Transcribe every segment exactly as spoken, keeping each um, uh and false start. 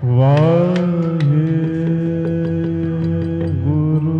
ਵਾਹਿਗੁਰੂ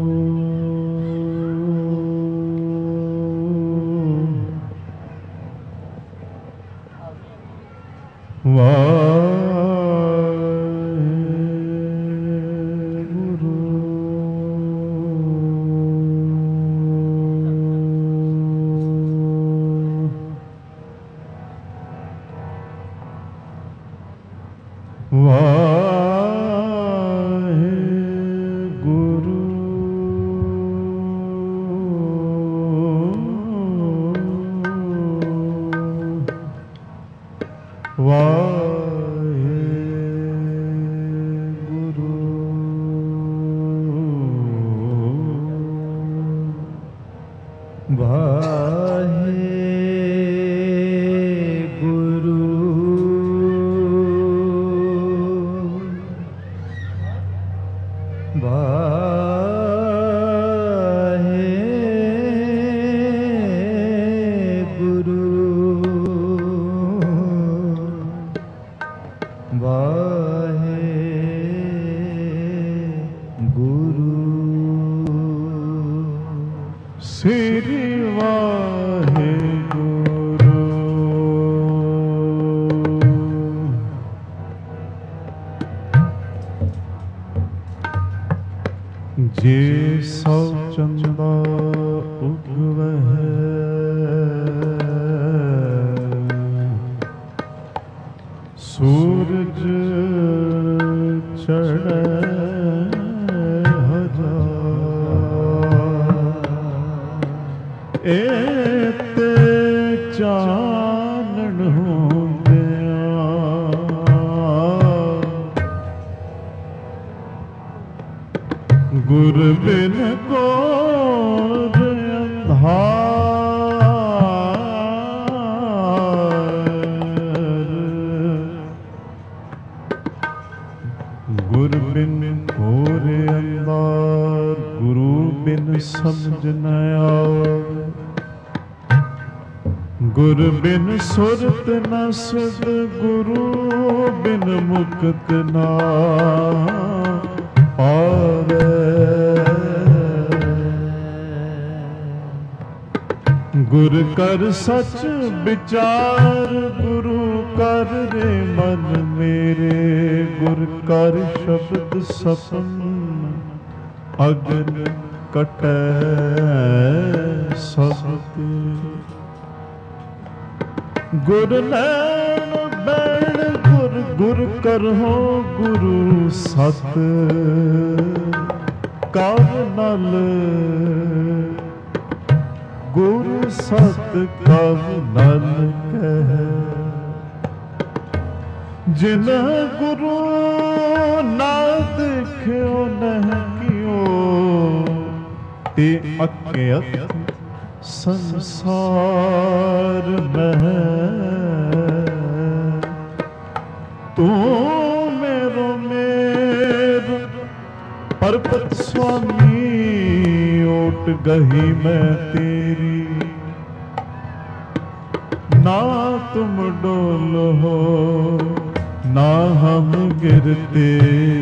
ਸੁਰਤ ਨ ਸੁਧ ਗੁਰੂ ਬਿਨ ਮੁਕਤ ਨਾ ਪਾਵੇ। ਗੁਰ ਕਰ ਸੱਚ ਵਿਚਾਰ ਗੁਰੂ ਕਰ ਰੇ ਮਨ ਮੇਰੇ। ਗੁਰ ਕਰ ਸ਼ਬਦ ਸਪਨ ਅਗਨ ਕਟੈ ਸਭ ਤੇ। ਗੁਰ ਲੈਣ ਬੈਣ ਗੁਰ ਗੁਰ ਕਰਹੁ ਗੁਰੂ ਸਤ ਕਰ ਨਲ। ਗੁਰੂ ਸਤ ਕਰ ਨਲ ਕਹਿ। ਜਿਨ ਗੁਰੂ ਨਾ ਦੇਖਿਓ ਨਹਿ ਕਿਓ ਤੇ ਅਕਿਅਤ ਸੰਸਾਰ ਮਹਿ। ਤੂੰ ਮੇਰੋ ਮੇਰ ਪਰਬਤ ਸੁਆਮੀ ਓਟ ਗਹੀ ਮੈਂ ਤੇਰੀ। ਨਾ ਤੁਮ ਡੋਲੋ ਨਾ ਹਮ ਗਿਰਤੇ।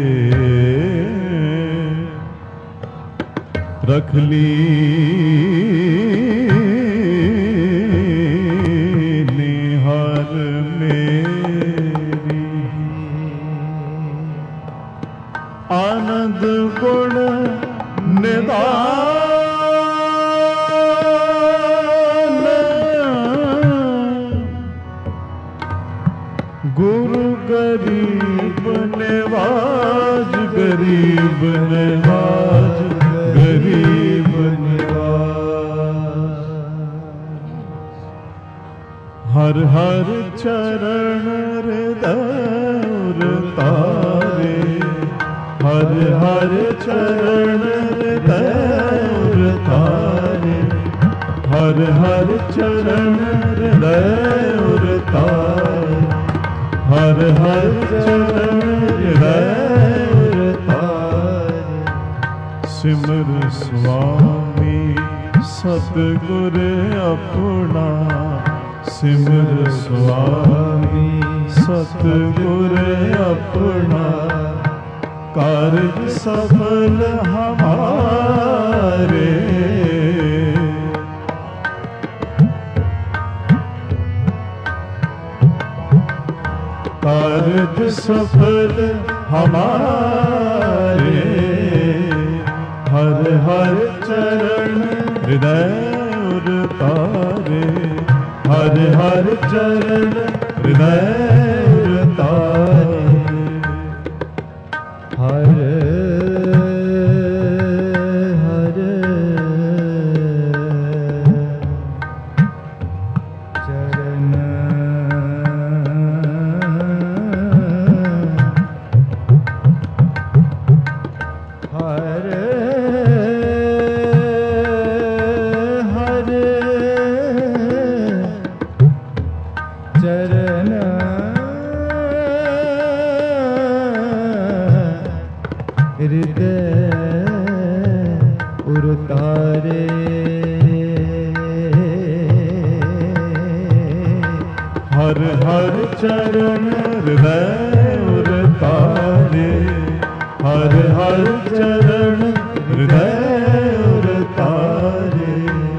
रख ली निहार मेरी। आनंद गुण निधान गुरु गरीब निवाज। गरीब निवाज गरीब निवाज। हर हर चरण हृदय तारे। हर हर चरण हृदय तारे। हर हर चरण हृदय तारे। हर हर चरण हृदय तारे। सिमर स्वामी सतगुर अपना। सिमर स्वामी सतगुर अपना, कारज सफल हमारे। कारज सफल हमारे, हर हर चरण हृदय उतारे, हर हर चरण हृदय उतारे। हर हर चरण हर हर चरण हृदय उतारे। हर हर चरण हृदय उतारे, हर हर चरण हृदय उतारे।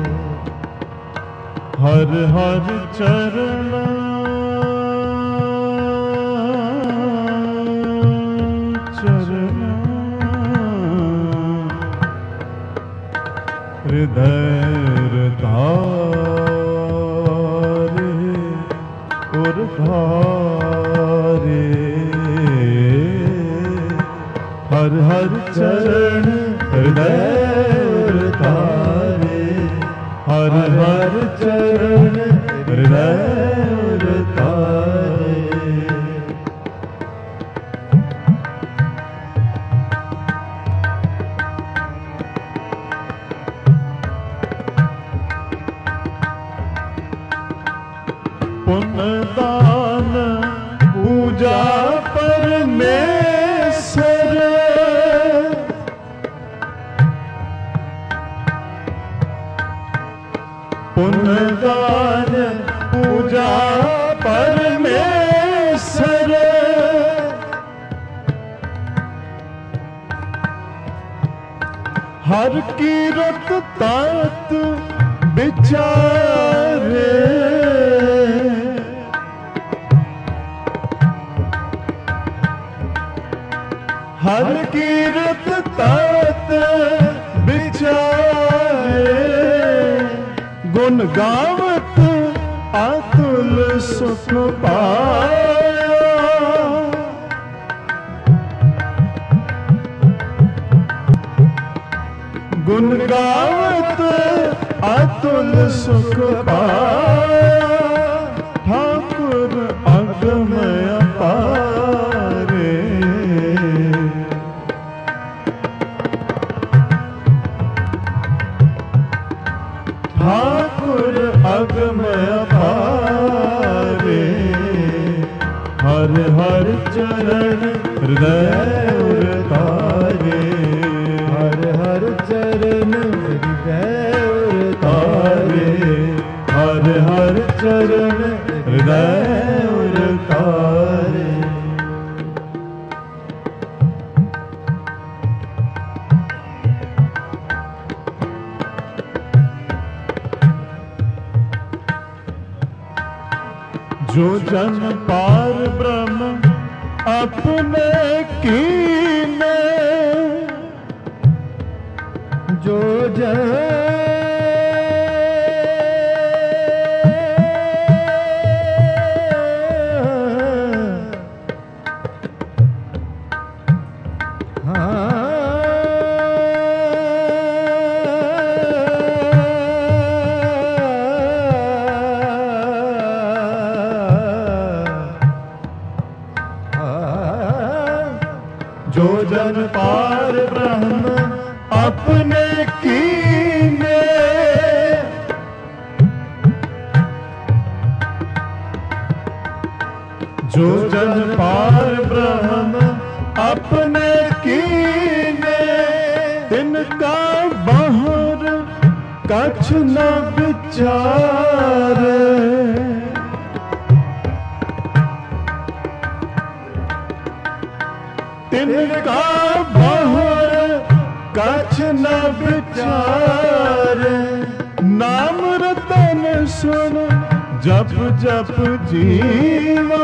हर हर चरण चरण हृदय उतारे और भारे। हर हर चरण हृदय उतारे, हर हर चरण हृदय उतारे। पुण्य दान पूजा परमेश्वर, पुण्य दान पूजा परमेश्वर। हर कीरत तात विचारे, हर कीरत तात विचारे। गुण गावत अतुल सुख पाया, गुण गावत अतुल सुख पाया। ठाकुर अगम अपारे, ठाकुर अगम अपारे। हर हर चरण हृदय उतारे, हर हर चरण हृदय उतारे, हर हर चरण हृदय उतारे। जो जन पार ब्रह्म अपने कीने, जो जन जो जन पार ब्रह्म अपने कीने, जो जन पार ब्रह्म अपने कीने। तिनका बाहर कछ न विचारे, तिनका बहुर कछ न विचारे, नाम रतन सुन जप जप जीवा।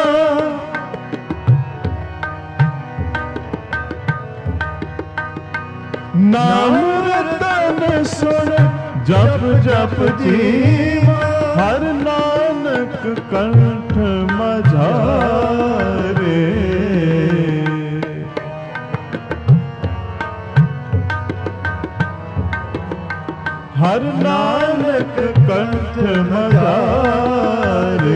नाम रतन सुन जप जप जीवा, हर नानक कंठ मझारे। हर नानक कंठ मझारे,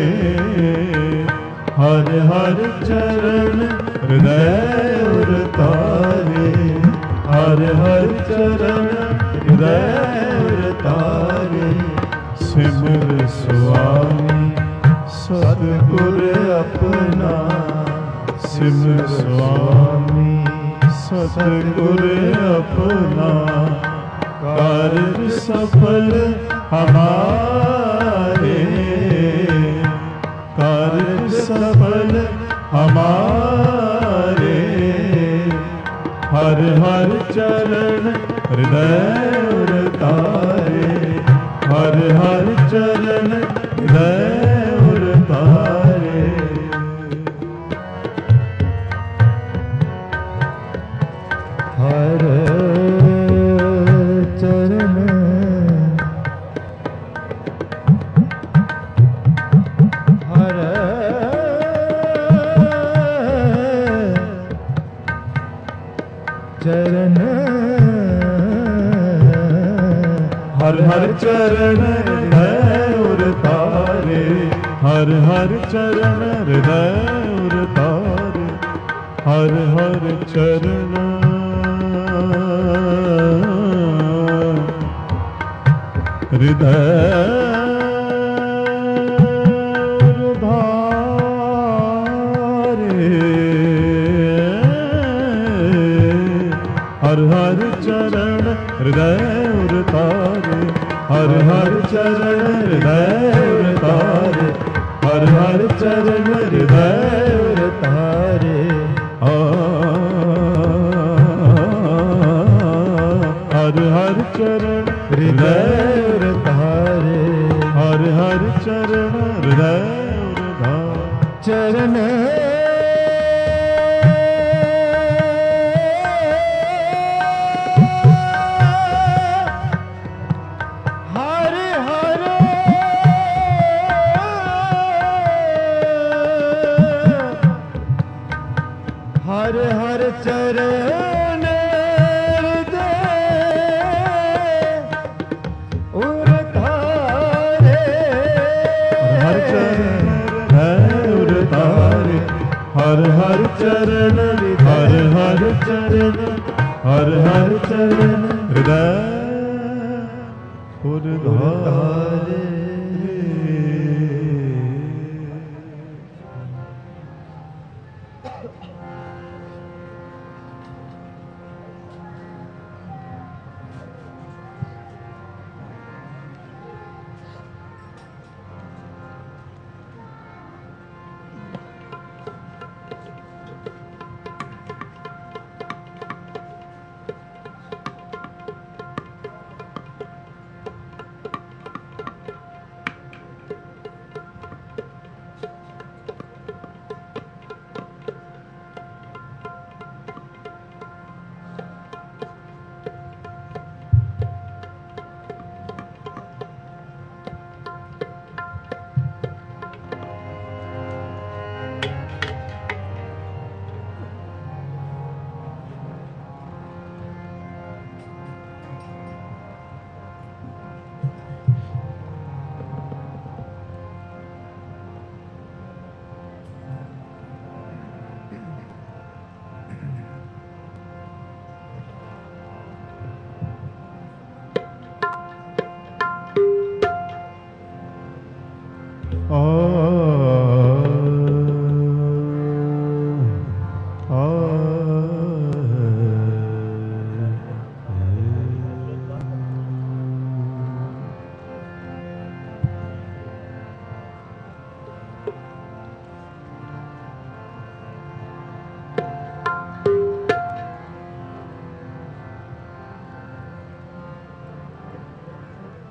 हर हर चरण हृदय उतारे। हर हर चरण हृदय उतारे, सिमर स्वामी सतगुर अपना। सिमर स्वामी सतगुर अपना, कार्य सफल हमारे। कार्य सफल हमारे, हर हर चरण हृदय उतारे। हर हर चरण हृदय उतारे। हर चरण हर चरण हर हर चरण हृदय उतारे। हर हर चरण हृदय उतारे। हर हर चरण हृदय हर हर चरण हृदय उतारे। हर हर चरण हृदय उतारे। हर हर चरण हृदय उतारे। हर हर चरण हृदय उतारे। हर हर चरण हृदय उतारे। चरण हर हर चरण हृदय उतारे। हर चरण उतारे। हर हर चरण हर हर चरण हर हर चरण हृदय उतारे।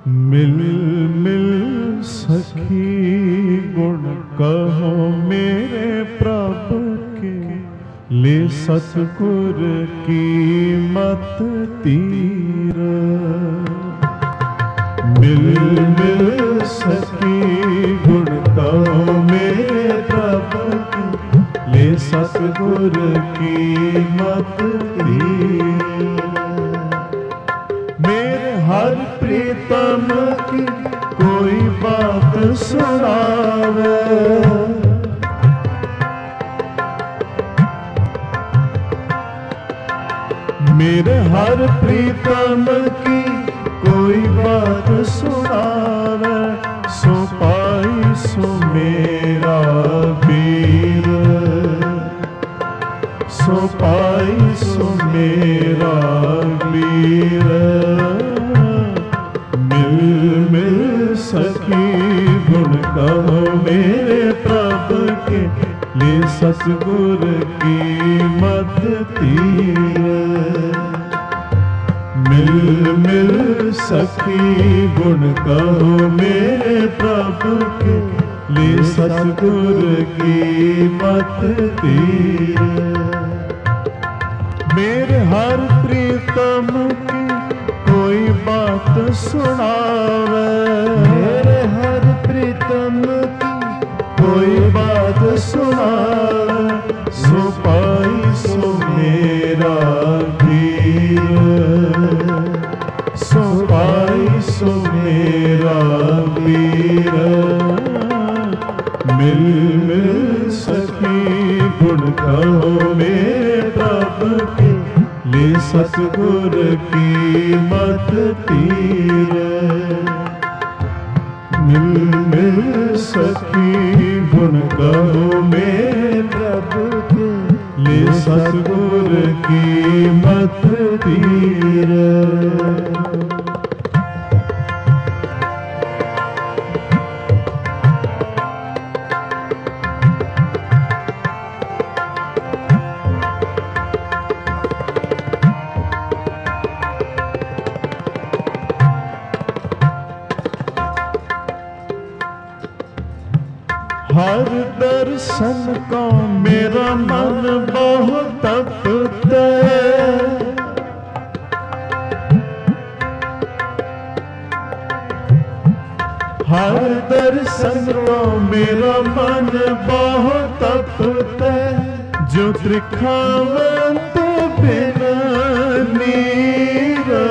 मिल मिल सखी गुण कहो मेरे प्रभु के, ले सतगुर की मत तीर। मिल मिल सखी गुण कहो मेरे प्रभु के, ले सतगुर की मत तीर। मेरे हर प्रीतम की कोई बात सुनावे, मेरे हर प्रीतम की कोई बात सुनावे, सो पाई सो मेरा वीर, सो पाई सो मेरा वीर। मिल मिल सखी गुण कहो मेरे प्रभु के, ले सतगुर की मत तीर। मिल मिल सखी गुण कहो मेरे प्रभु के, ले सतगुर की मत तीर। मेरे हर प्रीतम की कोई बात सुनावे, मेरे हर प्रीतम की कोई बात सुनावे, सो पाई सो मेरा वीर, सो पाई सो मेरा वीर। मिल मिल सखी गुण कहो मेरे प्रभु के, ले सतगुर की मत तीर। मिल मिल सखी गुण कहो मेरे प्रभु के, ले सतगुर की मत तीर। हर दर्शन को मेरा मन बहुत तपता, हर दर्शन को मेरा मन बहुत तपता, जो त्रिखावंत बिना नीरा,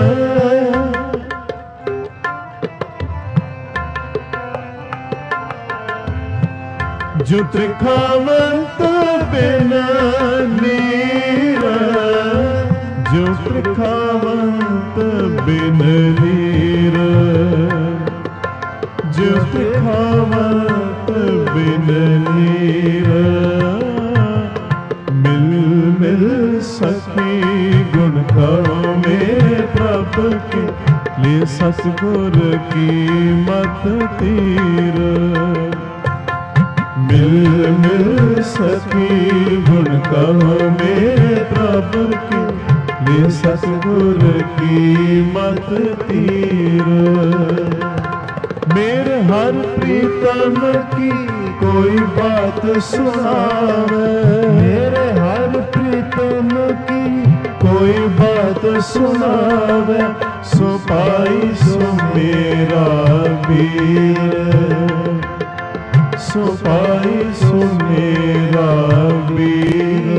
जो त्रिखावंत बिना नीरा, जो त्रिखावंत बिन नीरा, जो त्रिखावंत बिन नीरा। मिल मिल सखी गुण कहो मेरे प्रभु के, ले सतगुर की मत तीर। मिल मिल सखी गुण कहो मेरे प्रभु के, ले सतगुर की मत तीर। मेरे हर प्रीतम की कोई बात सुनावे, मेरे हर प्रीतम की कोई बात सुनावे, सो पाई सो मेरा वीर, सो पाई सो मेरा वीर।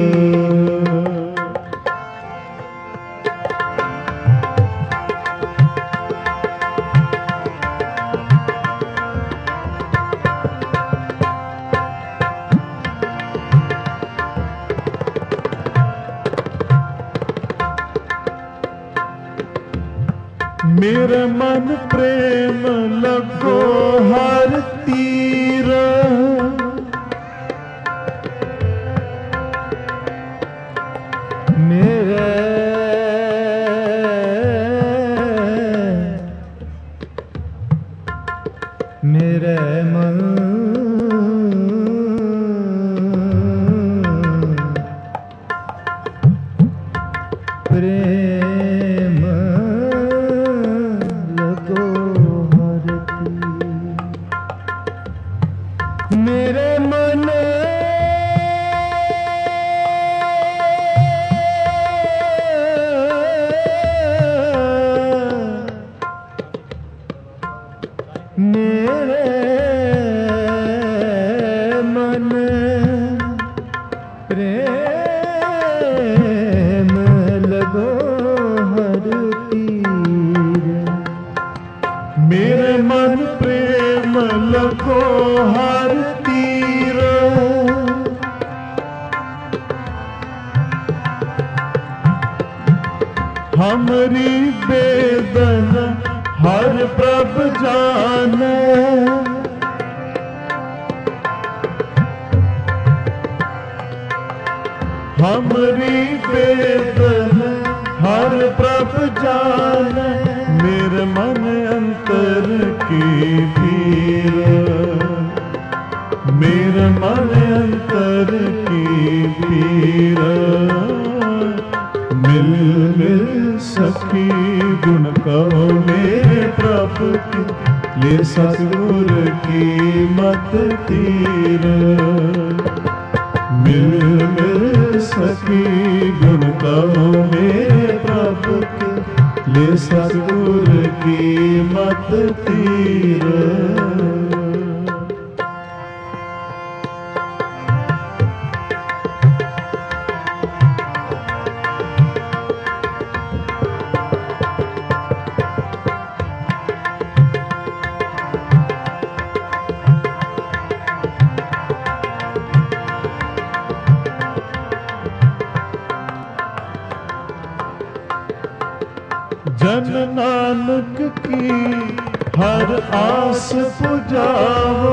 मेरे मन प्रेम लगो हर तीर, मेरे मेरे मन प्रेम लगो मेरे मन मेरे मन प्रेम लगो हर तीर। मेरे मन प्रेम लगो हर तीर। हमरी बेदन हर प्रभ जाने। हमरी बेदन हर प्रभ जाने। मेरे मन अंतर की पीर। मेरे मन अंतर की पीर। मिल मिल सखी गुण कहो मेरे प्रभु की। ले सतगुर की मत तीर। मिल मिल सखी गुण कहो मेरे प्रभु की। ले सतगुर की मत तीर। जन नानक की हर आस पुजाओ।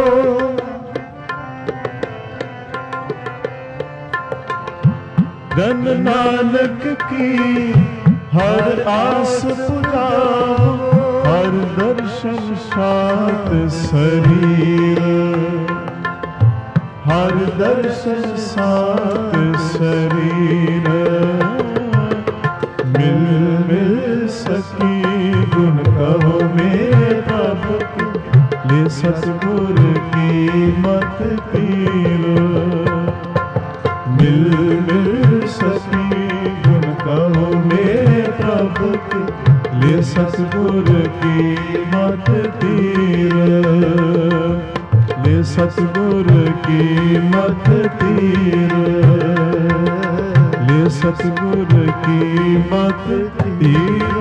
जन नानक की हर आस पुजाओ। हर दर्शन सात शरीर। हर दर्शन सात शरीर। मिल मिल सखी गुण कहो मेरे प्रभु की। ले सतगुर की मत तीर। मिल मिल सखी गुण कहो मेरे प्रभु की। ले सतगुर की मत तीर। ले सतगुर की मत तीर। ले सतगुर की मत तीर।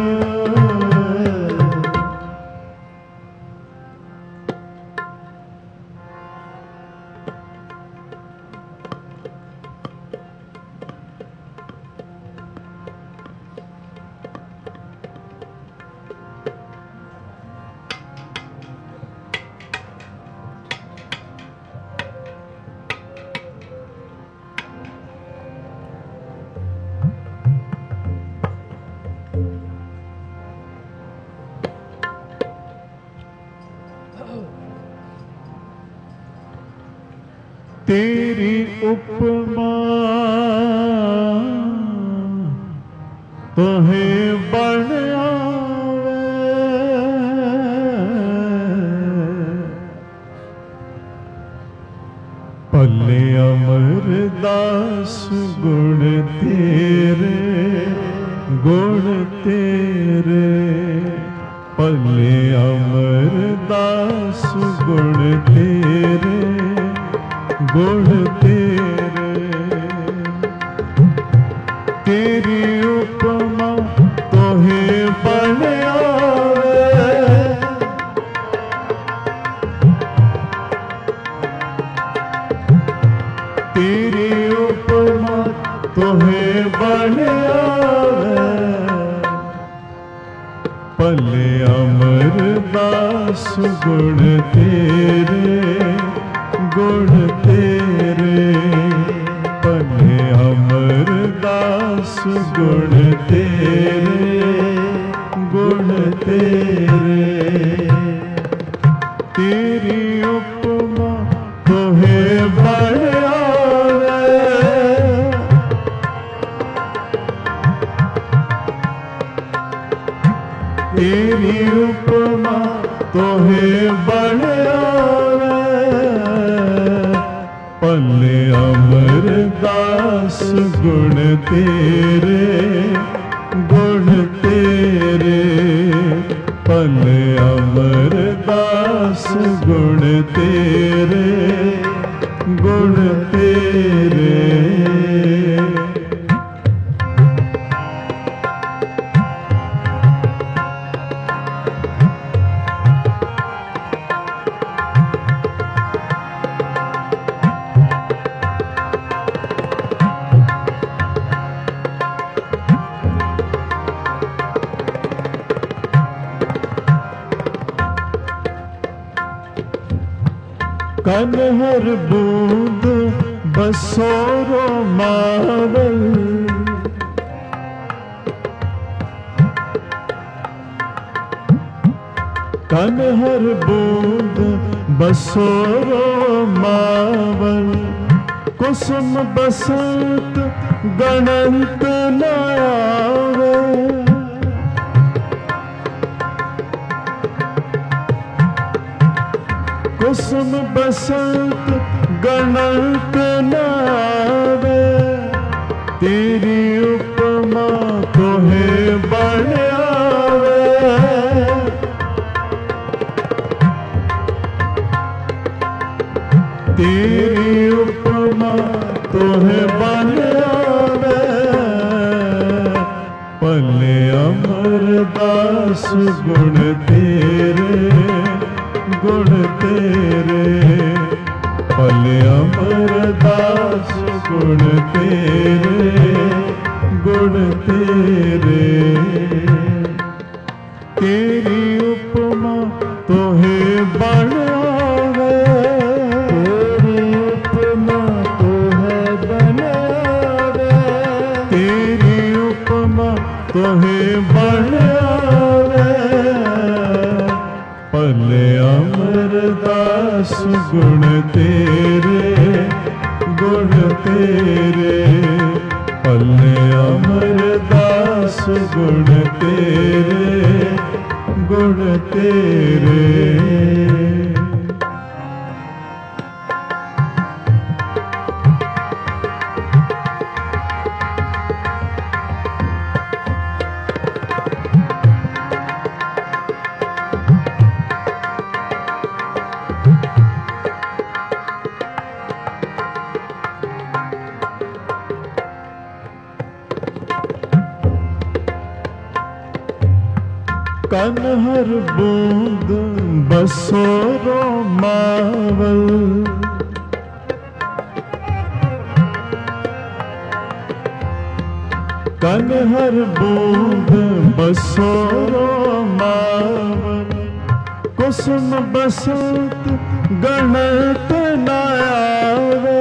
तेरी उपमा तोहें बन आवे। पल्ले अमरदास गुण तेरे। गुण तेरे पल्ले अमरदास गुण तेरे। गुण तेरे तेरी उपमा तोहें बन आवे। तेरी उपमा तोहें बन आवे। पल्ले अमरदास गुण तेरे। गुण तेरे पल्ले अमरदास गुण तेरे। गुण तेरे तेरी उपमा तोहें बन आवे। तेरी उपमा तोहें बन आवे। गुण तेरे गुण तेरे भले अमरदास गुण तेरे गुण तेरे। कन हर बूंद बसोरो मावल, कन हर बूंद बसोरो मावल, कुसुम बसंत गणंत न आवे। कुसुम बसंत गणंत न आवे, तेरी उपमा तोहे बन आवे। तेरी उपमा तोहे बन आवे, भले अमरदास गुण तेरे गुण तेरे भले अमरदास गुण तेरे गुण तेरे। तेरी उपमा तोहे बन आवे, तेरी उपमा तोहे बन आवे। तेरी उपमा तोहे बन आवे, भले अमरदास गुण तेरे गुण तेरे भले अमरदास गुण तेरे गुण तेरे। कन हर बूंद बसोरो मावल, कन हर बूंद बसोरो मावल, कुसुम बसंत गणत न आवे।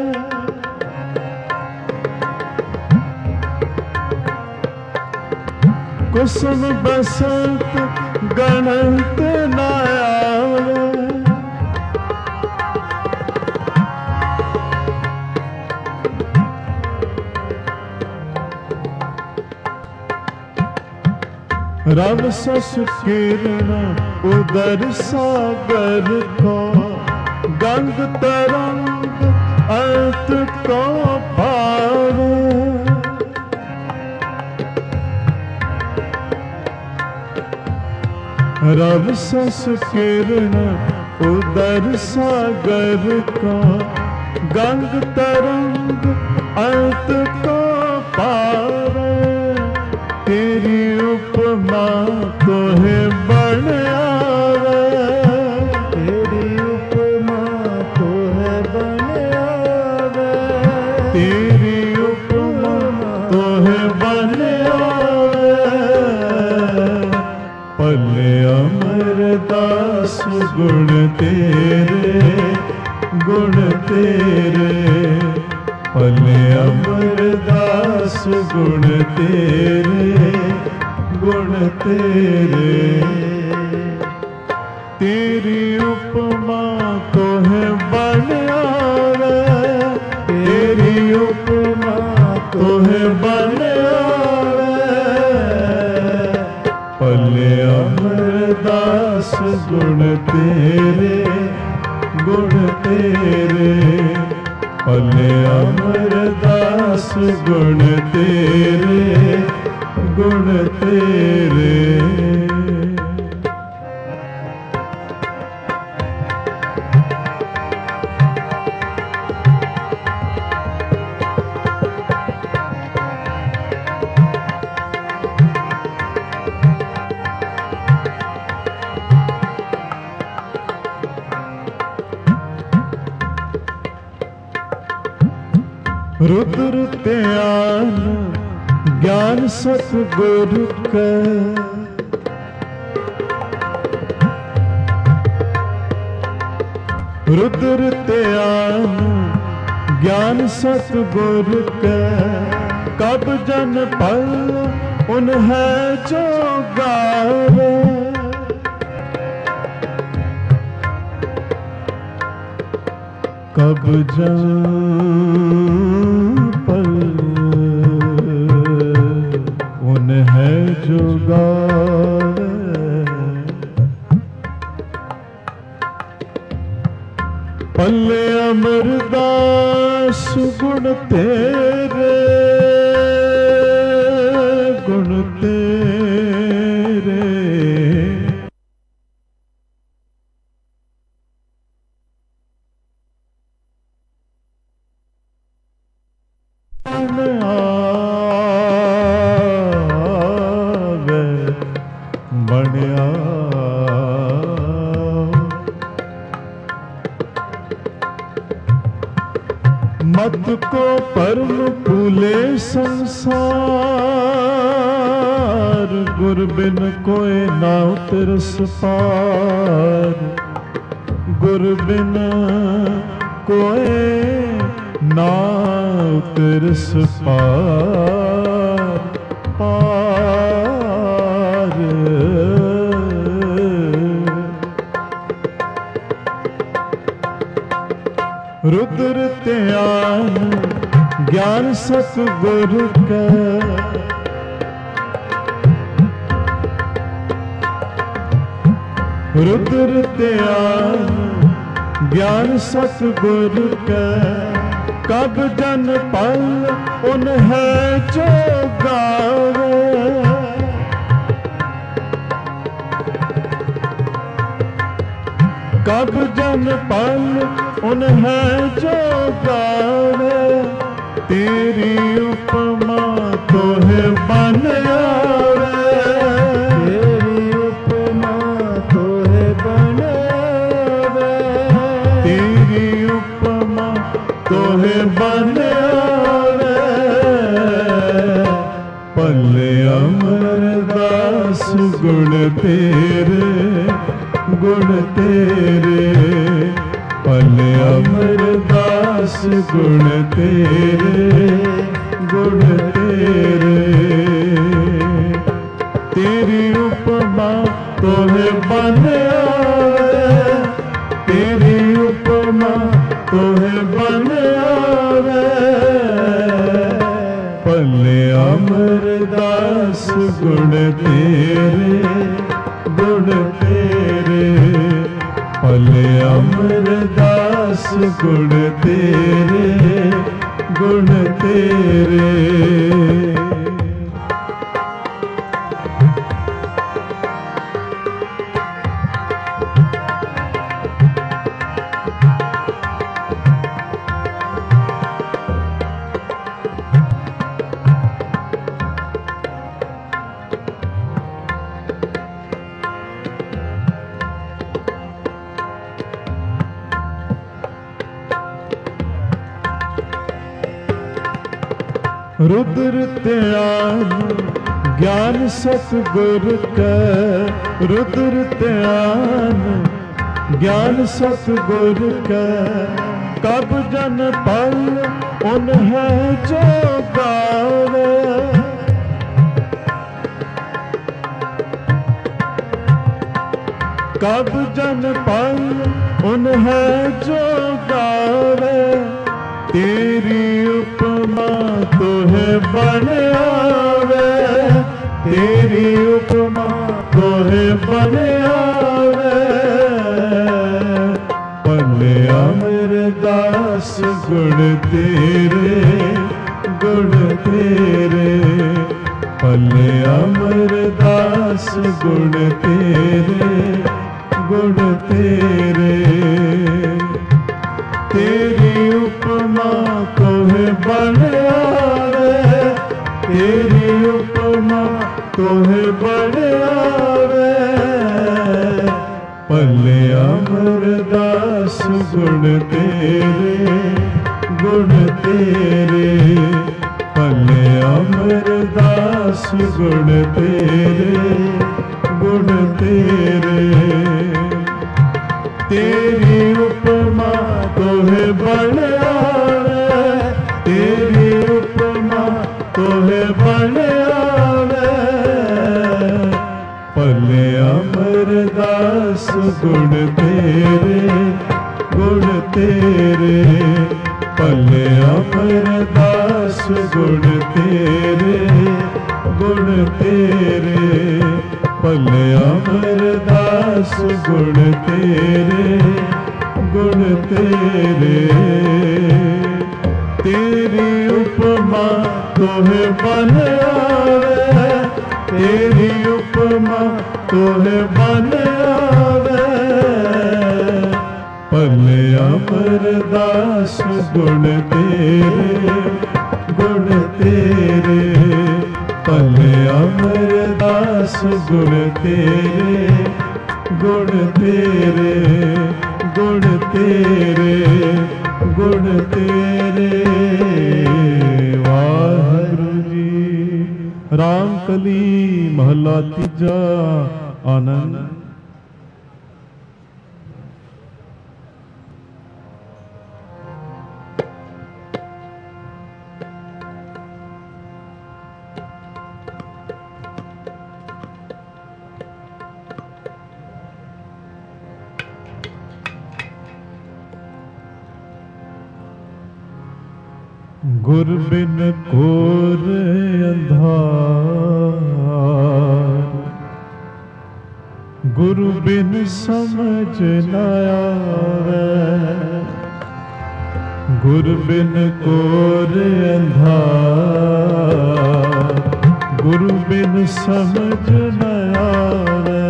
कुसुम बसंत गणंत न आवे, रव सस किरण उदर सागर को, गंग तरंग अंत को पावे। रव सस किरण उदर सागर का, गंग तरंग अंत को पावे। तेरी उपमा तोहे बन आवे, तेरी उपमा तोहे बन आवे। तेरी उपमा तोहे बन आवे, भले अमरदास गुण तेरे गुण तेरे भले अमरदास गुण तेरे गुण तेरे। तेरी उपमा तोहे बन आवे, तेरी उपमा तोहे बन आवे, भले अमरदास गुण तेरे गुण तेरे ਭਲੇ ਅਮਰਦਾਸ ਗੁਣ ਤੇਰੇ ਗੁਣ ਤੇਰੇ। रुद्र त्यान ज्ञान सतगुरु का, रुद्र त्यान ज्ञान सतगुरु का, कब जन पल उन है जो गावे। कब जन पल उन है जो गावे। पल्ले अमरदास गुण तेरे गुण तेरे। ਬਣਿਆ मत को परम फूले संसार, गुर बिन कोई ना उतरस पार। गुर बिन कोई ना उतरस पार पार। रुद्र त्यान ज्ञान सतगुरु का, रुद्र त्यान ज्ञान सतगुरु का, कब जन पल उन है जो गावे। कब जन पल उन है जो गावे। तेरी उपमा तो है बन आवे। तेरी उपमा तो है बन आवे। तेरी उपमा तो है बन आवे। पल्ले अमरदास गुण तेरे गुण तेरे। पल्ले अमरदास गुण तेरे गुण तेरे। तेरी उपमा तो है बन आवे। तेरी उपमा तो है बन आवे। पल्ले अमरदास गुण तेरे गुण तेरे। पल्ले अमरदास गुण तेरे गुण तेरे। रुद्र त्यान ज्ञान सतगुरु का। रुद्र त्यान ज्ञान सतगुरु का, कब जन पल उन है जो गावे। कब जन पल उन है जो गावे। तेरी उपमा तो है बन आवे। तेरी उपमा तो है बन आवे। पल्ले ਅਮਰਦਾਸ ਗੁਣ ਤੇਰੇ ਗੁਣ ਤੇਰੇ ਭਲੇ ਅਮਰਦਾਸ ਗੁਣ ਤੇਰੇ ਗੁਣ ਤੇਰੇ ਤੇਰੀ ਉਪਮਾ ਤੋਹਿ ਬਣ ਆਵੇ ਤੇਰੀ ਉਪਮਾ ਤੋਹਿ ਬਣ ਆਵੇ ਭਲੇ ਅਮਰਦਾਸ ਗੁਣ ਤੇਰੇ ਗੁਣ ਤੇਰੇ ਭਲੇ ਅਮਰਦਾਸ ਗੁਣ ਤੇਰੇ ਗੁਣ ਤੇਰੇ ਤੇਰੀ ਉਪਮਾ ਤੋਹਿ ਬਣ ਆਵੇ ਤੇਰੀ ਉਪਮਾ ਤੋਹਿ ਬਣ ਆਵੇ ਭਲੇ ਅਮਰਦਾਸ ਗੁਣ ਤੇਰੇ ਗੁਣ ਤੇਰੇ ਭਲੇ ਅਮਰਦਾਸ ਗੁਣ ਤੇਰੇ ਗੁਣ ਤੇਰੇ ਭਲੇ ਅਮਰਦਾਸ ਗੁਣ ਤੇਰੇ ਗੁਣ ਤੇਰੇ ਤੇਰੀ ਉਪਮਾ ਤੋਹਿ ਬਣ ਆਵੇ ਤੇਰੀ ਉਪਮਾ ਤੋਹਿ ਬਣ ਆਵੇ ਭਲੇ ਅਮਰਦਾਸ ਗੁਣ ਤੇਰੇ ਗੁਣ ਤੇਰੇ ਭਲੇ ਅਮਰਦਾਸ ਗੁਣ ਤੇਰੇ ਗੁਣ ਤੇਰੇ ਗੁਣ ਤੇਰੇ ਗੁਣ ਤੇਰੇ ਵਾਹਿਗੁਰੂ ਜੀ। ਰਾਮ ਕਲੀ ਮਹਲਾ ਤੀਜਾ। ਆਨੰਦ। ਗੁਰ ਬਿਨ ਘੋਰ ਅੰਧਾਰ ਗੁਰੂ ਬਿਨ ਸਮਝ ਨ ਆਵੇ ਗੁਰ ਬਿਨ ਘੋਰ ਅੰਧਾਰ ਗੁਰੂ ਬਿਨ ਸਮਝ ਨ ਆਵੇ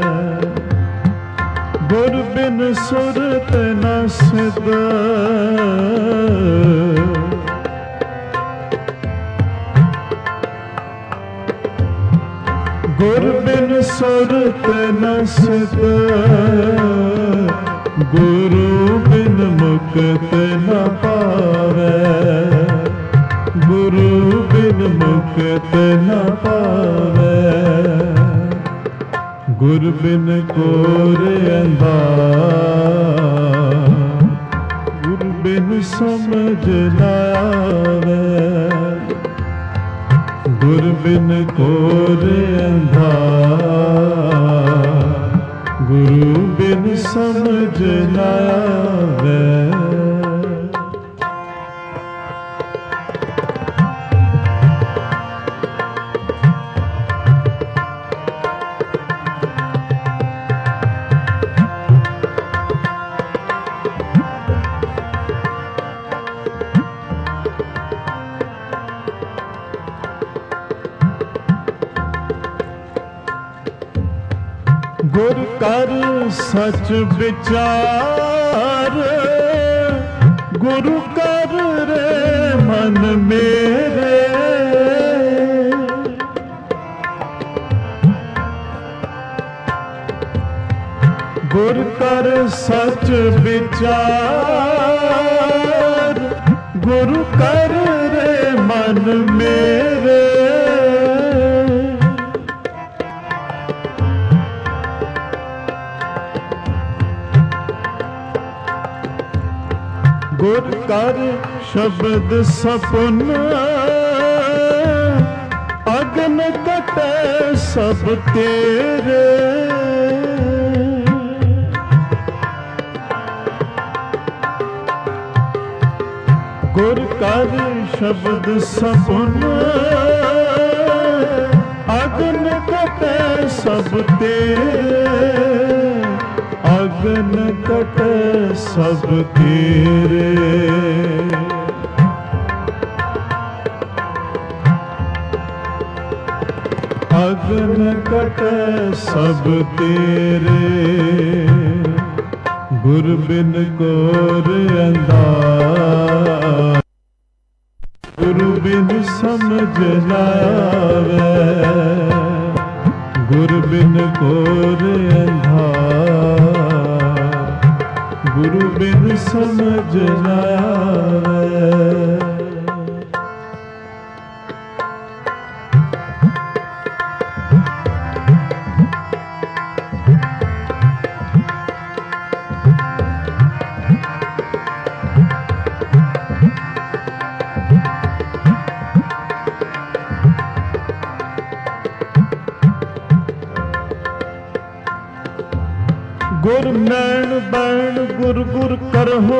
ਗੁਰ ਬਿਨ ਸੁਰਤ ਨ ਸਿਧ ਗੁਰ ਬਿਨ ਸੁਰਤ ਨ ਸਿਧ ਗੁਰੂ ਬਿਨ ਮੁਕਤ ਨ ਪਾਵੇ ਗੁਰੂ ਬਿਨ ਮੁਕਤ ਨ ਪਾਵੇ ਗੁਰ ਬਿਨ ਘੋਰ ਅੰਧਾਰ ਗੁਰ ਬਿਨ ਸਮਝ ਨ ਆਵੇ ਗੁਰ ਬਿਨ ਘੋਰ ਅੰਧਾਰ ਗੁਰੂ ਬਿਨ ਸਮਝ ਨ ਆਵੇ ਗੁਰ ਕਰ ਸਚ ਵਿਚਾਰ ਗੁਰੂ ਕਰ ਰੇ ਮਨ ਮੇਰੇ ਗੁਰ ਕਰ ਸਚ ਵਿਚਾਰ ਗੁਰੂ ਕਰ ਰੇ ਮਨ ਮੇਰੇ ਗੁਰ ਕਰ ਸ਼ਬਦ ਸਪਨ ਅਗਨ ਕਟੈ ਸਭ ਤੇਰੇ ਗੁਰ ਕਰ ਸ਼ਬਦ ਸਪਨ ਅਗਨ ਕਟੈ ਸਭ ਤੇਰੇ आगन कट सब तेरे, आगन कट सब तेरे, गुर बिन कोर अंधार, गुरु बिन समझ न आवे, गुर बिन कोर अंधार, गुरु बिन समझ न आवे। गुर नैन बैण गुर गुर करहो,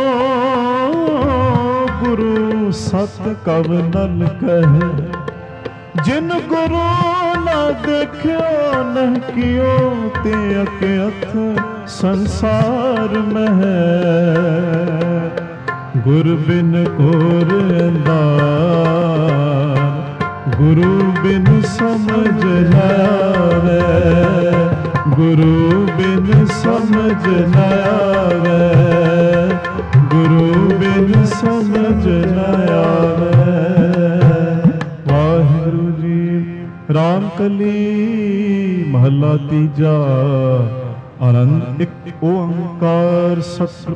गुरु सत कव नल कहे, जिन गुरु न देखियो न कियो, ते अके अथ संसार में है, गुर बिन कोर अंधार, गुरु बिन समझ न आवे, गुरु बिन समझ न आवे, गुरु बिन समझ न आवे। वाहिगुरु जी। राम कली महला तीजा। आनंद एक ओंकार सत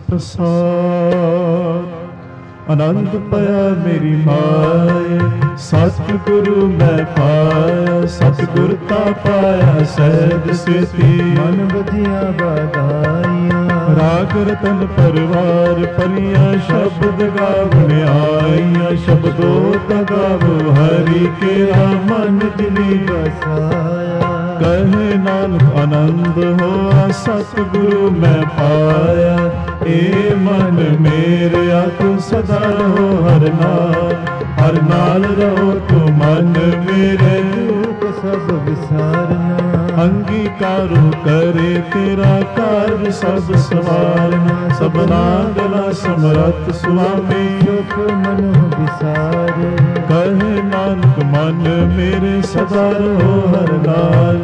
प्रसाद, आनंद पाया मेरी माए, सतगुरु मैं पाया, सतगुर ता पाया सहज सेती, मन बधिया बधाइया, राग रतन परिवार परिया, शब्द गावन आईया, शब्दों तगावो हरि केरा, मन दिली बसाया, कहे नानक आनंद हो सतगुरु मैं पाया, ए मन मेरे तू सदा रहो हर नाल, हर नाल रहो तू मन मेरे, दुख सब विसारना, अंगीकारो करे तेरा कार्य सब सवारना, सबना गला समरथ स्वामी, सुख मन विसारे, कहे नानक मन मेरे सदा रहो हर नाल,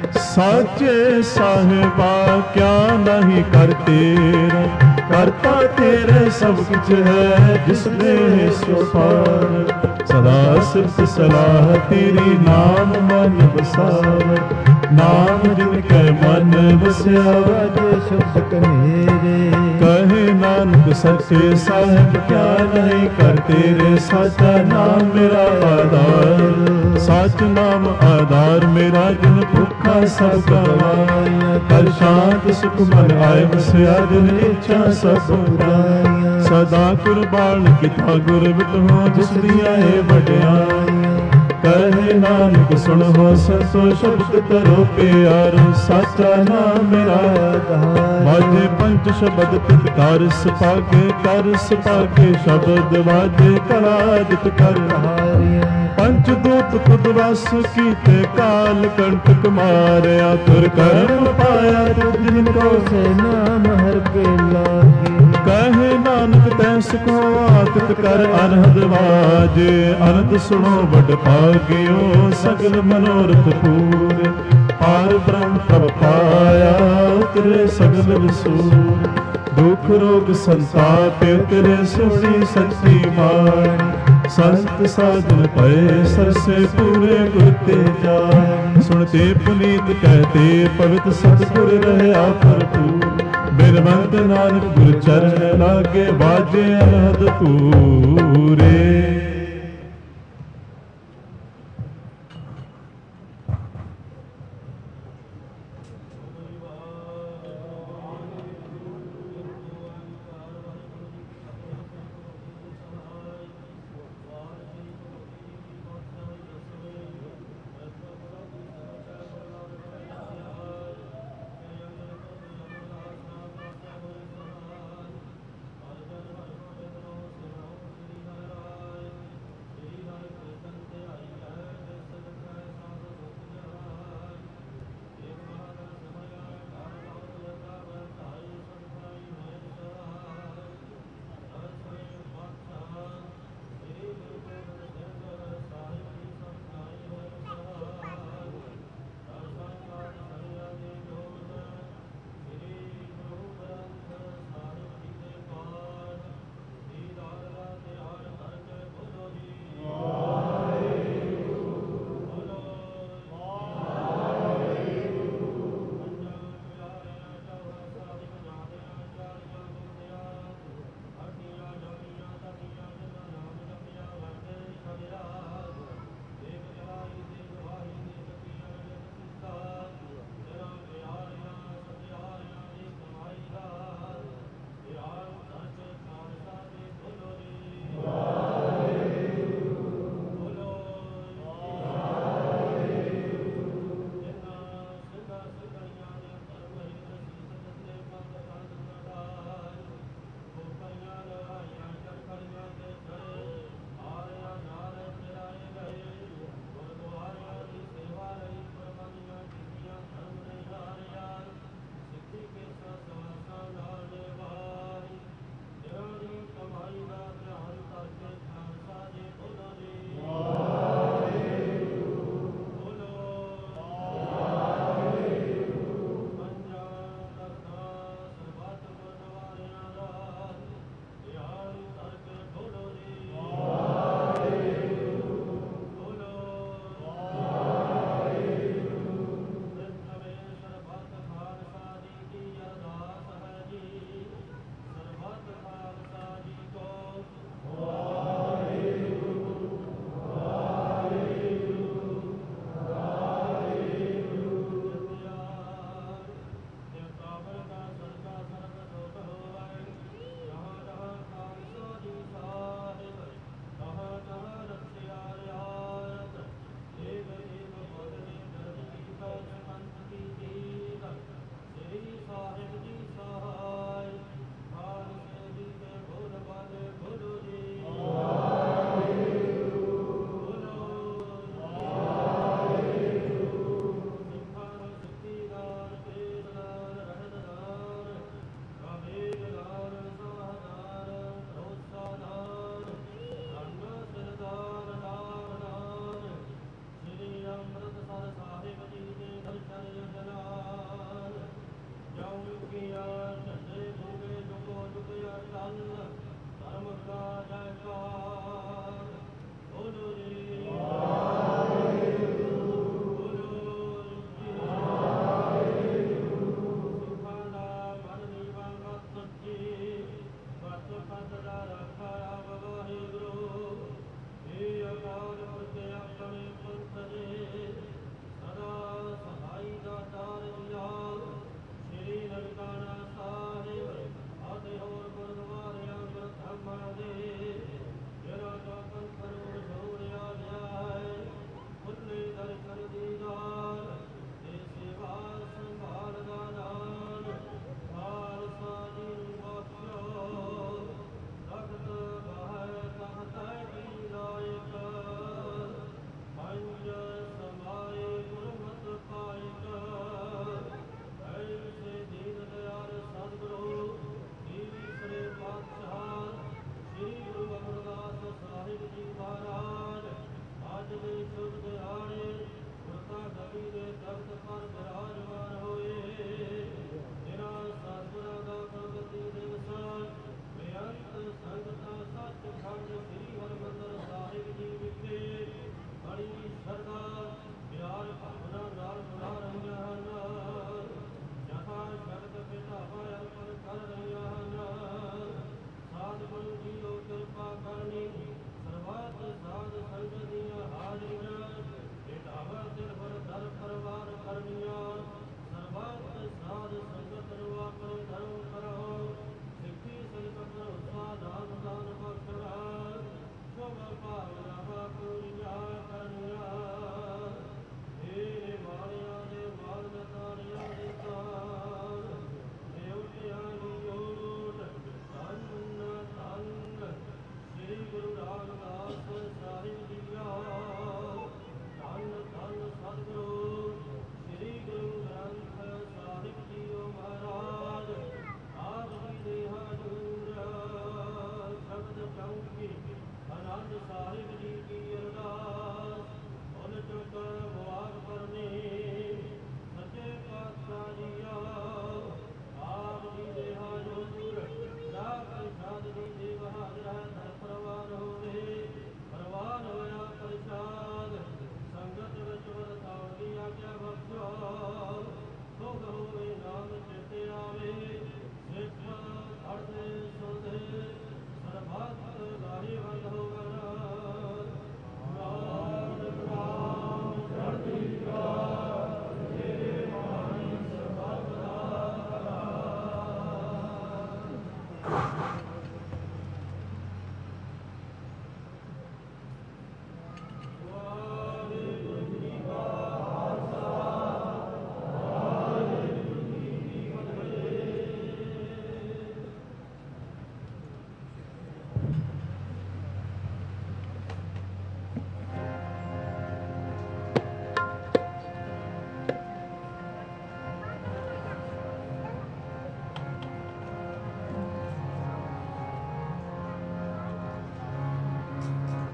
साचे साहिबा क्या नहीं कर तेरा, करता तेरे सब कुछ है जिसने सो पार, सदा सिर्फ सलाह तेरी नाम मन बसावे, नाम जिनके मन बस्या बाजे शब्द कनेरे, कहे नानक सच्चे साहिब क्या नहीं कर तेरे, साचा नाम मेरा आधार, सच नाम आधार मेरा, जिन भूखा सब गवाया, कर शांत सुख मन आए बसया, जिन इच्छा सब पुराया, सदा कुर्बान किता गुर बिट हो, जिस दिया है बढ़िया, कहे नानक सुन हो ससो शब्द करो प्यार, साचा नाम मेरा आधार, वाजे पंच शब्द तित कर सपाके, कर सपाके शब्द वाजे करादित कर, पंच दूत खुद वस कीते, काल कंटक मारया, तुर कर्म पाया तुझ जिनको से नाम हर पे लागे, कहे नानक तै सुखो आतित कर अनहद वाजे, अनंद सुनो बड़ भाग्यो सगल मनोरथ पूरे, पार ब्रह्म प्रभ पाया उतरे सगल विसूर, दुख रोग संताप तेरे सुनी सच्ची बाणी, संत साधन पए सरसे पूरे गुर ते जाए, सुनते पुनीत कहते पवित्र सतगुर रहा भरपूर, बिरमंत नानक गुर चरण लागे, बाजे अनहद पूरे।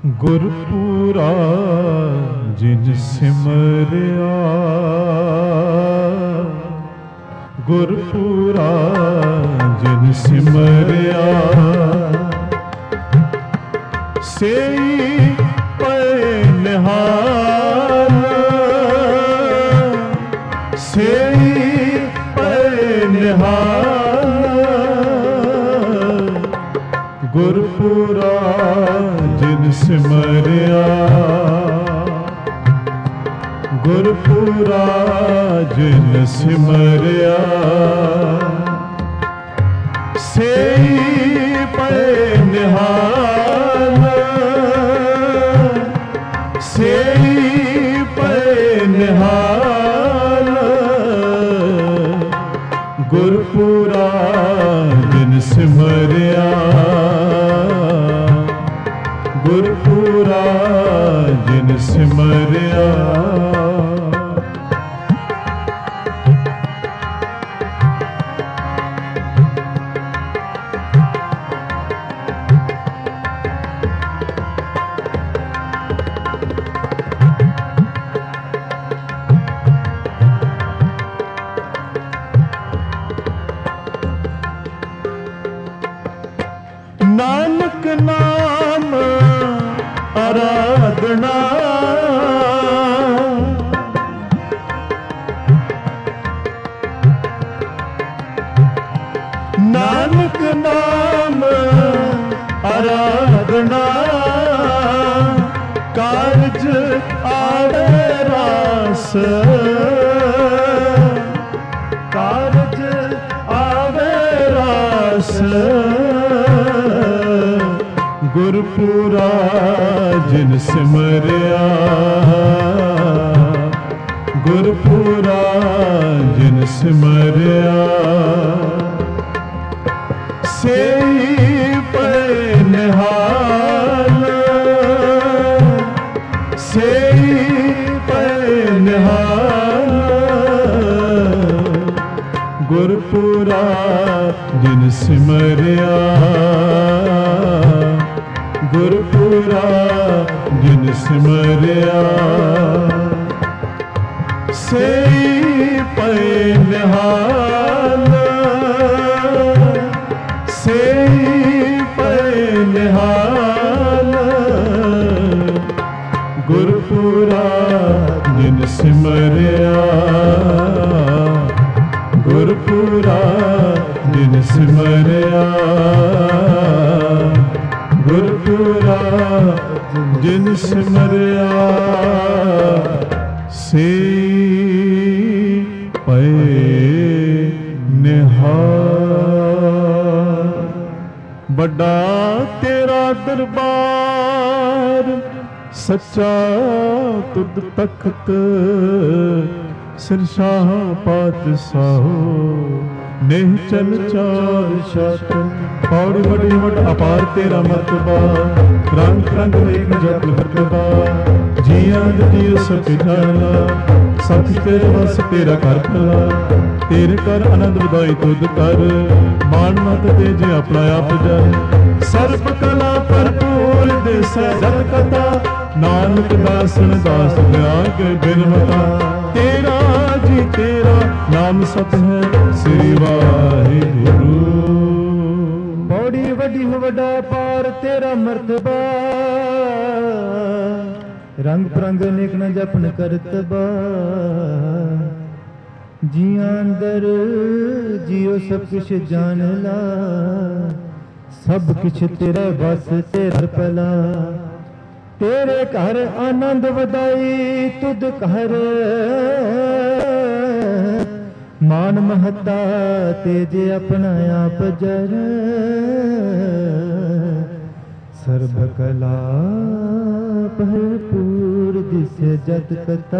ਗੁਰਪੂਰਾ ਜਿਨ ਸਿਮਰਿਆ, ਗੁਰਪੂਰਾ ਜਿਨ ਸਿਮਰਿਆ, ਸੇਈ ਪਏ ਨਿਹਾਲ, ਸੇਈ ਪਏ ਨਿਹਾਲ, ਗੁਰਪੂਰਾ ਜਿਨ ਸਿਮਰਿਆ, ਗੁਰਪੂਰਾ ਜਿਨ ਸਿਮਰਿਆ, ਸੇਈ ਪਏ ਨਿਹਾਲ, ਸੇਈ ਪਏ ਨਿਹਾਲ, ਗੁਰਪੂਰਾ ਜਿਨ ਸਿਮਰਿਆ, ਗੁਰਪੂਰਾ ਜਿਨ ਸਿਮਰਿਆ। ਨਾਨਕ ਨਾਮ ਆਰਾਧਨਾ, ਨਾਨਕ ਨਾਮ ਆਰਾਧਨਾ, ਕਾਰਜ ਆਵੇ ਰਾਸ, ਕਾਰਜ ਆਵੇ ਰਾਸ, ਗੁਰਪੂਰਾ ਜਿਨ ਸਿਮਰਿਆ, ਗੁਰਪੂਰਾ ਜਿਨ ਸਿਮਰਿਆ, ਸੇਈ ਪਏ ਨਿਹਾਲ, ਸੇਈ ਪਏ ਨਿਹਾਲ, ਗੁਰਪੂਰਾ ਜਿਨ ਸਿਮਰਿਆ, ਗੁਰਪੂਰਾ ਜਿਨ ਸਿਮਰਿਆ, ਸੇਈ ਪਏ ਨਿਹਾਲ, ਸੇਈ ਪਏ ਨਿਹਾਲ, ਗੁਰਪੂਰਾ ਜਿਨ ਸਿਮਰਿਆ, ਗੁਰਪੂਰਾ ਜਿਨ ਸਿਮਰਿਆ, ਗੁਰਪੂਰਾ ਜਿਨ ਸਿਮਰਿਆ, ਸੇਈ ਪਏ ਨਿਹਾਲ। ਵੱਡਾ ਤੇਰਾ ਦਰਬਾਰ, ਸੱਚਾ ਤੁਧ ਤਖਤ, ਸਿਰਸ਼ਾਹ ਪਾਤਸ਼ਾਹੋ ਨੇਹ ਚਲ ਚਾਰ ਛਤ। ਪੌੜੀ ਵੱਡੀ ਵੱਡ ਅਪਾਰ ਤੇਰਾ ਮਰਤਬਾ, ਰੰਗ ਰੰਗ ਵੇਖ ਜਪ ਵਰਤਬਾ, ਜੀਆਂ ਦੇ ਜੀਉ ਸਪਿਧਾਲਾ, ਸਭ ਤੇਰੇ ਵਸ ਤੇਰਾ ਕਰ ਭਲਾ, ਤੇਰੇ ਕਰ ਆਨੰਦ ਵਧਾਈ ਤੁਧ ਕਰ, ਮਾਣ ਮਤ ਤੇ ਜੇ ਆਪਣਾ ਆਪ ਜਰ, ਸਰਬ ਕਲਾ ਭਰਪੂਰ ਦਿਸੈ ਜਗ ਕਥਾ, ਨਾਨਕ ਦਾਸਨ ਦਾਸ ਦਿਆਗੇ ਬਿਨਵਤਾ, ਤੇਰਾ ਜੀ ਤੇਰਾ ਨਾਮ ਸਤ ਹੈ ਸ੍ਰੀ ਵਾਹਿਗੁਰੂ। ਪੌੜੀ ਵੱਡੀ ਵੱਡਾ ਪਾਰ ਤੇਰਾ ਮਰਤਬਾ, ਰੰਗ ਪ੍ਰੰਗ ਨੇਕ ਨ ਜਪਨ ਕਰਤਬਾ, ਜੀਆਂ ਅੰਦਰ ਜੀਉ ਸਭ ਕੁਛ ਜਾਣ ਲਾ, ਸਭ ਕੁਛ ਤੇਰੇ ਬਸ ਤੇਰਾ ਭਲਾ, ਤੇਰੇ ਘਰ ਆਨੰਦ ਵਧਾਈ ਤੁਧ ਘਰ, ਮਾਨ ਮਹੱਤਾ ਤੇਜ ਆਪਣਾ ਆਪ ਜਰ, ਸਰਬ ਕਲਾ ਭਰਪੂਰ ਦਿਸੈ ਜਤ ਕਥਾ,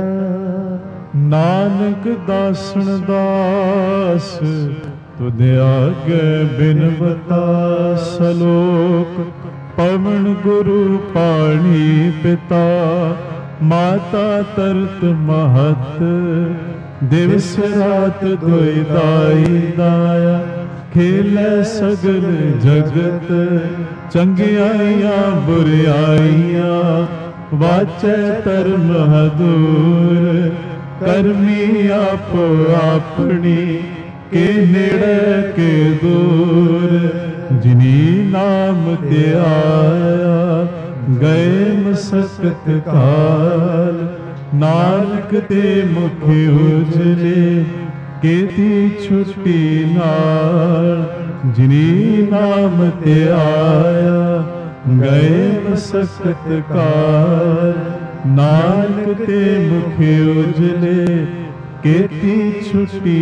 ਨਾਨਕ ਦਾਸਨ ਦਾਸ ਤੁਧ ਆਗੇ ਬਿਨਵਤਾ, ਸਲੋਕ ਪਵਨ ਗੁਰੂ ਪਾਣੀ ਪਿਤਾ, ਮਾਤਾ ਤਰਤ ਮਹਤ, ਦਿਵਸ ਰਾਤ ਦੁਇ ਦਾਈ ਦਾਇਆ, खेलै सगल जगत चंगियाइयां बुराइयां वाचै धर्म हदूर करमी आप अपनी के नेड़े के दूर जिनी नाम ते आया गए मसकत काल नानक ते मुख उजले केती छुट्टी नाल जिनी नाम ते आया गए मसकत काल नानक ते मुख उजले केती छुट्टी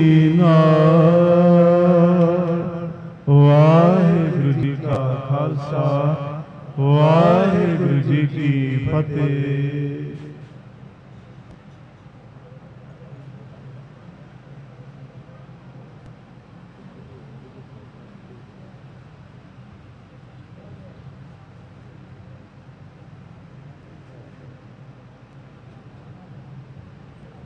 नाल। वाहिगुरु जी का खालसा वाहिगुरु जी की फतेह।